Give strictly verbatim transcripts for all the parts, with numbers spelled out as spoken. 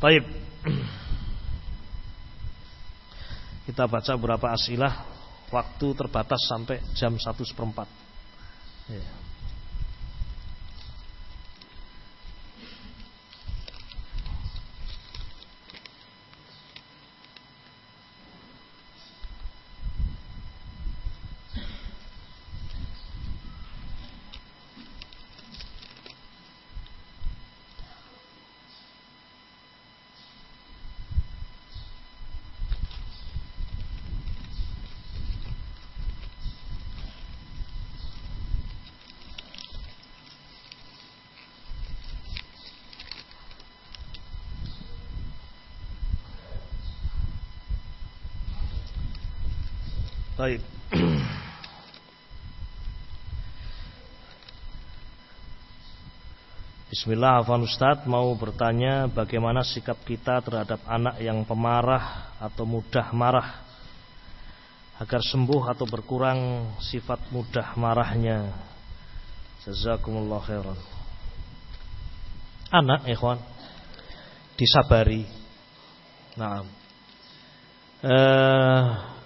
Baik. Kita baca beberapa asilah. Waktu terbatas sampai jam satu seperempat. Ya. Baik. Bismillah, Afwan Ustadz mau bertanya bagaimana sikap kita terhadap anak yang pemarah atau mudah marah agar sembuh atau berkurang sifat mudah marahnya. Jazakumullah khairan. Anak, ikhwan, disabari. Nah, eh,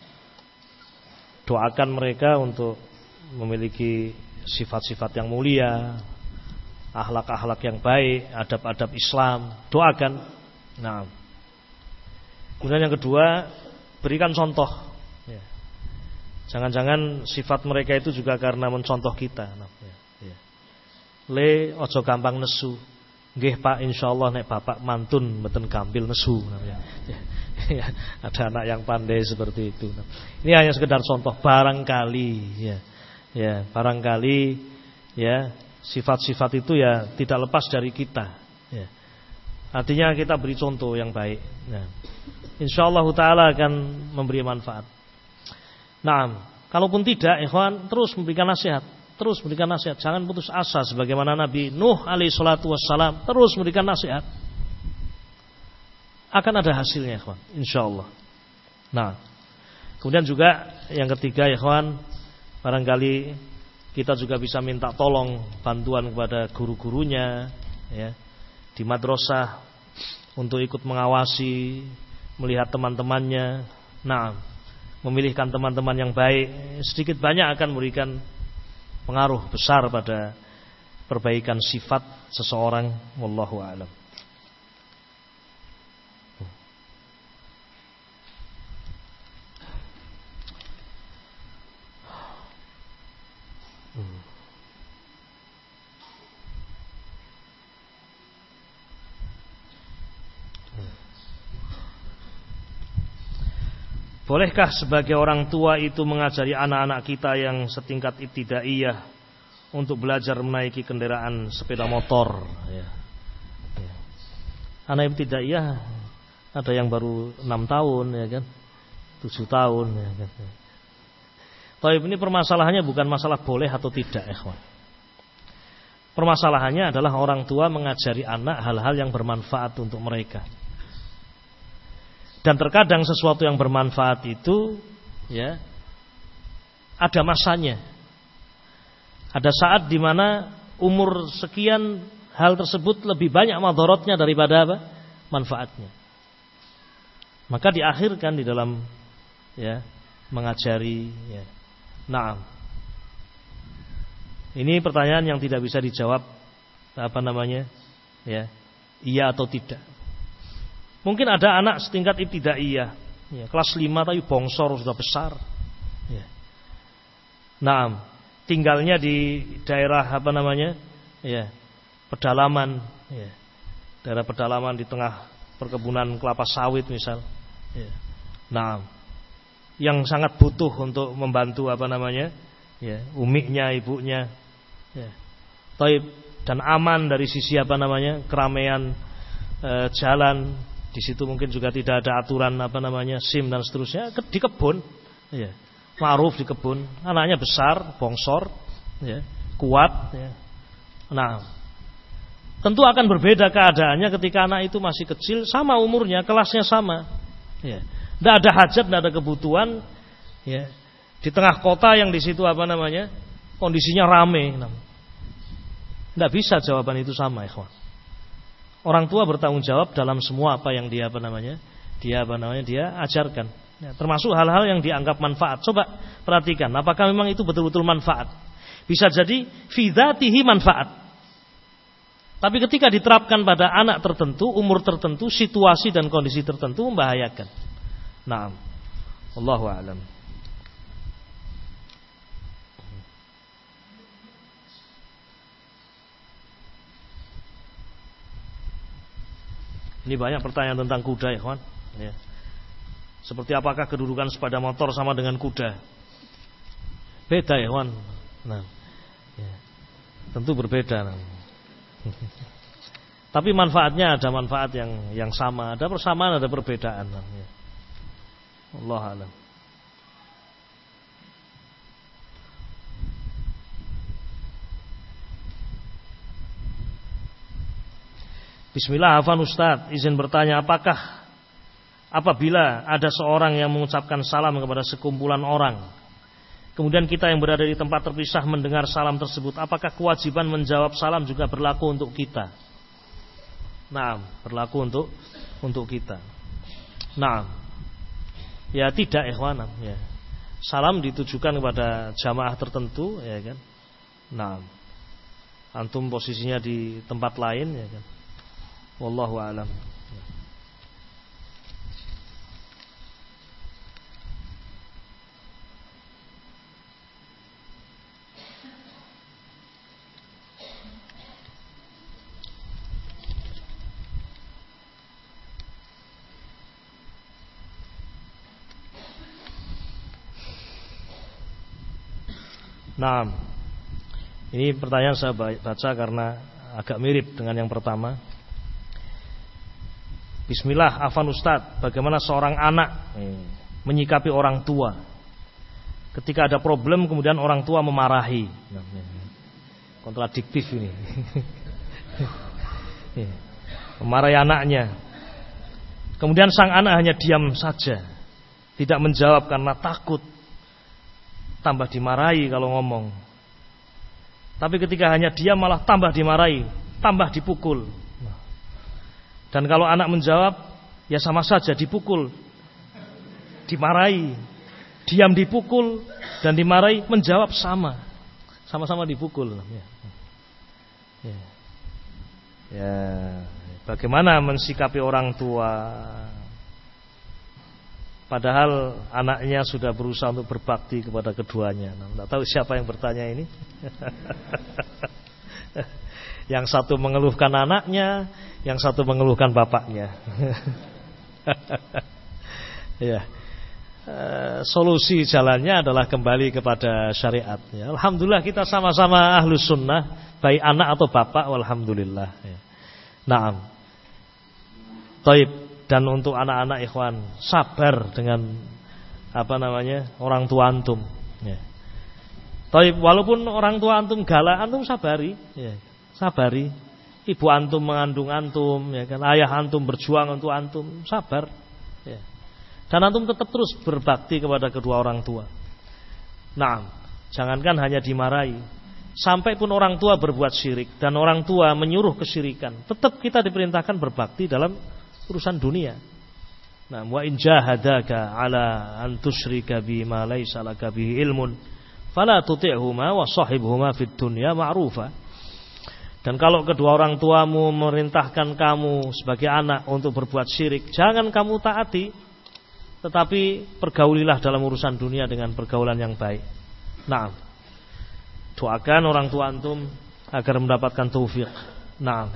doakan mereka untuk memiliki sifat-sifat yang mulia, akhlak-akhlak yang baik, adab-adab Islam. Doakan. Nah, kemudian yang kedua, berikan contoh. Ya. Jangan-jangan sifat mereka itu juga karena mencontoh kita. Nah, ya. Ya. Le, ojo gampang nesu. Nggih Pak, insyaallah nek bapak mantun mboten gampil nesu. Nah, ya. Ya. Ya, ada anak yang pandai seperti itu. Ini hanya sekedar contoh, barangkali ya, ya barangkali ya sifat-sifat itu ya tidak lepas dari kita. Ya. Artinya kita beri contoh yang baik. Nah, insyaallah taala akan memberi manfaat. Nah, kalaupun tidak, ikhwan, terus memberikan nasihat, terus memberikan nasihat. Jangan putus asa sebagaimana Nabi Nuh alaihi salatu wassalam terus memberikan nasihat. Akan ada hasilnya, ikhwan, insyaallah. Nah, kemudian juga yang ketiga, ikhwan, barangkali kita juga bisa minta tolong bantuan kepada guru-gurunya ya, di madrasah untuk ikut mengawasi, melihat teman-temannya. Nah, memilihkan teman-teman yang baik sedikit banyak akan memberikan pengaruh besar pada perbaikan sifat seseorang. Wallahu a'lam. Bolehkah sebagai orang tua itu mengajari anak-anak kita yang setingkat ibtidaiyah untuk belajar menaiki kendaraan sepeda motor? Ya. Ya. Anak ibtidaiyah ada yang baru enam tahun, ya kan, tujuh tahun, ya kan. Tapi ini permasalahannya bukan masalah boleh atau tidak, ikhwan. Permasalahannya adalah orang tua mengajari anak hal-hal yang bermanfaat untuk mereka. Dan terkadang sesuatu yang bermanfaat itu ya ada masanya. Ada saat di mana umur sekian hal tersebut lebih banyak madharatnya daripada apa? Manfaatnya. Maka diakhirkan di dalam ya mengajari ya. Naam. Ini pertanyaan yang tidak bisa dijawab apa namanya? Ya, iya atau tidak. Mungkin ada anak setingkat ibtidaiyah, ya, kelas lima tapi bongsor sudah besar. Ya. Nah, tinggalnya di daerah apa namanya? Ya, pedalaman, ya. Daerah pedalaman di tengah perkebunan kelapa sawit misal. Ya. Nah, yang sangat butuh untuk membantu apa namanya? Ya, umiknya, ibunya. Ya. Taib dan aman dari sisi apa namanya? Keramaian e, jalan. Di situ mungkin juga tidak ada aturan apa namanya SIM dan seterusnya. Di kebun, ya, ma'ruf di kebun. Anaknya besar, bongsor, ya, kuat. Ya. Nah, tentu akan berbeda keadaannya ketika anak itu masih kecil, sama umurnya, kelasnya sama. Ya. Tidak ada hajat, tidak ada kebutuhan. Ya. Di tengah kota yang di situ apa namanya kondisinya rame. Tidak bisa jawaban itu sama, ikhwan. Orang tua bertanggung jawab dalam semua apa yang dia apa namanya? Dia apa namanya? Dia ajarkan. Ya, termasuk hal-hal yang dianggap manfaat. Coba perhatikan, apakah memang itu betul-betul manfaat? Bisa jadi fi dzatihi manfaat. Tapi ketika diterapkan pada anak tertentu, umur tertentu, situasi dan kondisi tertentu membahayakan. Naam. Wallahu a'lam. Ini banyak pertanyaan tentang kuda ya kawan. Ya. Seperti apakah kedudukan sepeda motor sama dengan kuda? Beda ya kawan. Nah, ya. Tentu berbeda. Nah. Tapi manfaatnya ada manfaat yang yang sama, ada persamaan, ada perbedaan. Nah, ya. Allah alam. Bismillah, Afan Ustaz, izin bertanya, apakah apabila ada seorang yang mengucapkan salam kepada sekumpulan orang, kemudian kita yang berada di tempat terpisah mendengar salam tersebut, apakah kewajiban menjawab salam juga berlaku untuk kita? Nah, berlaku untuk untuk kita. Nah, ya tidak, ikhwan, ya. Salam ditujukan kepada jamaah tertentu, ya kan? Nah, antum posisinya di tempat lain, ya kan? Wallahu a'lam. Nah, ini pertanyaan saya baca karena agak mirip dengan yang pertama. Bismillah, Afan Ustadz, bagaimana seorang anak menyikapi orang tua ketika ada problem kemudian orang tua memarahi? Kontradiktif ini. Memarahi anaknya. Kemudian sang anak hanya diam saja, tidak menjawab karena takut tambah dimarahi kalau ngomong. Tapi ketika hanya diam malah tambah dimarahi, tambah dipukul. Dan kalau anak menjawab, ya sama saja, dipukul, dimarahi, diam dipukul, dan dimarahi, menjawab sama, sama-sama dipukul. Ya. Ya. Ya. Bagaimana mensikapi orang tua? Padahal anaknya sudah berusaha untuk berbakti kepada keduanya. Nah, tidak tahu siapa yang bertanya ini. Yang satu mengeluhkan anaknya, yang satu mengeluhkan bapaknya. Ya. E, solusi jalannya adalah kembali kepada syariat. Ya. Alhamdulillah kita sama-sama ahlus sunnah, baik anak atau bapak, walhamdulillah. Ya. Naam. Taib. Dan untuk anak-anak ikhwan, sabar dengan apa namanya orang tua antum. Ya. Taib. Walaupun orang tua antum galak, antum sabari. Ya. Sabari, ibu antum mengandung antum, ya kan, ayah antum berjuang untuk antum, sabar, ya. Dan antum tetap terus berbakti kepada kedua orang tua. Nah, jangankan hanya dimarahi, sampai pun orang tua berbuat syirik dan orang tua menyuruh kesyirikan, tetap kita diperintahkan berbakti dalam urusan dunia. Nah, wa in jahadaka ala an tusyrika bima laysa laka bihi ilmun, fala tuti'huma wa sahibhuma fid dunya ma'rufa. Dan kalau kedua orang tuamu memerintahkan kamu sebagai anak untuk berbuat syirik, jangan kamu taati, tetapi pergaulilah dalam urusan dunia dengan pergaulan yang baik. Nah, doakan orang tua antum agar mendapatkan taufik. Nah,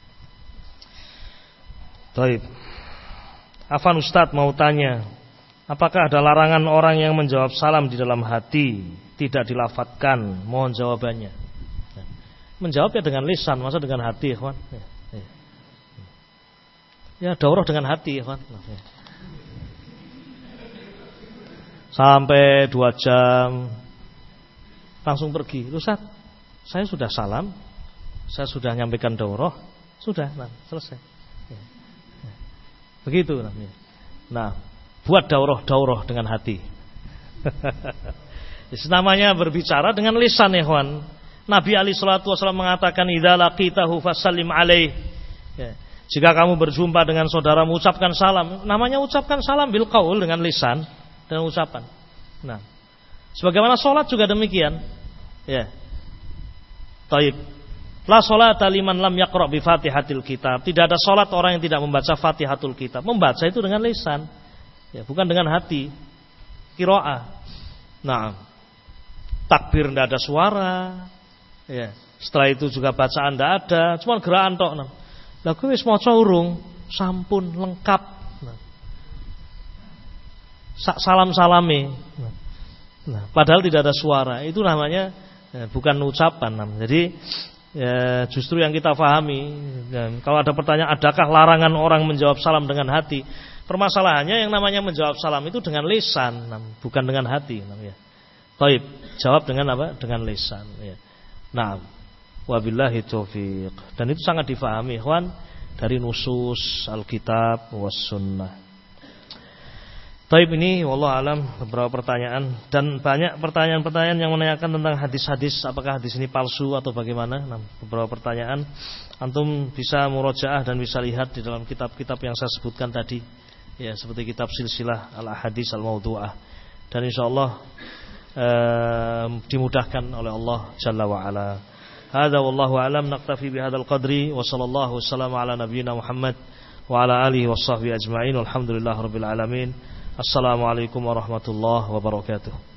Taib. Afan Ustadz mau tanya, Apakah ada larangan orang yang menjawab salam di dalam hati tidak dilafatkan? Mohon jawabannya. Menjawab ya dengan lisan, masa dengan hati, ikhwan? Ya, ya. Ya daurah dengan hati, ikhwan. Ya. Sampai dua jam langsung pergi. Ustaz, saya sudah salam, saya sudah nyampaikan daurah, sudah, nah, selesai. Ya. Ya. Begitu namanya. Nah, buat daurah-daurah dengan hati. Namanya berbicara dengan lisan, ya kawan. Nabi alaihi salatu wasallam mengatakan, idza laqitahu fasallim alaih. Ya. Jika kamu berjumpa dengan saudaramu, ucapkan salam. Namanya ucapkan salam bil qaul, dengan lisan dan ucapan. Nah, sebagaimana salat juga demikian. Ya. Taib. La sholata liman lam yaqra bi Fatihatil Kitab. Tidak ada salat orang yang tidak membaca Fatihatul Kitab. Membaca itu dengan lisan. Ya, bukan dengan hati. Qiraah. Nah, takbir tidak ada suara. Ya, setelah itu juga bacaan tidak ada, cuma gerakan tok. Nah, lah kowe wis maca urung, sampun lengkap. Nah, salam-salame. Nah, nah, padahal tidak ada suara. Itu namanya ya, bukan ucapan. Nah, jadi ya, justru yang kita pahami. Dan kalau ada pertanyaan, adakah larangan orang menjawab salam dengan hati? Permasalahannya yang namanya menjawab salam itu dengan lisan, bukan dengan hati. Taib, jawab dengan apa? Dengan lisan. Ya. Nah, wabillahi taufiq. Dan itu sangat difahami, ikhwan, dari nusus Alkitab was sunnah. Taib ini, wallahu alam, beberapa pertanyaan dan banyak pertanyaan-pertanyaan yang menanyakan tentang hadis-hadis, apakah hadis ini palsu atau bagaimana. Nah, beberapa pertanyaan antum bisa murojaah dan bisa lihat di dalam kitab-kitab yang saya sebutkan tadi. Ya, seperti kitab silsilah al-ahadits al-mawdu'ah. Dan insyaallah eh, dimudahkan oleh Allah Jalla wa ala. Hadza wallahu alam, naktafi bihadzal qadri wa sallallahu wasallam ala nabiyyina Muhammad wa ala alihi washabbihi ajma'in. Walhamdulillahirabbil alamin. Assalamualaikum warahmatullahi wabarakatuh.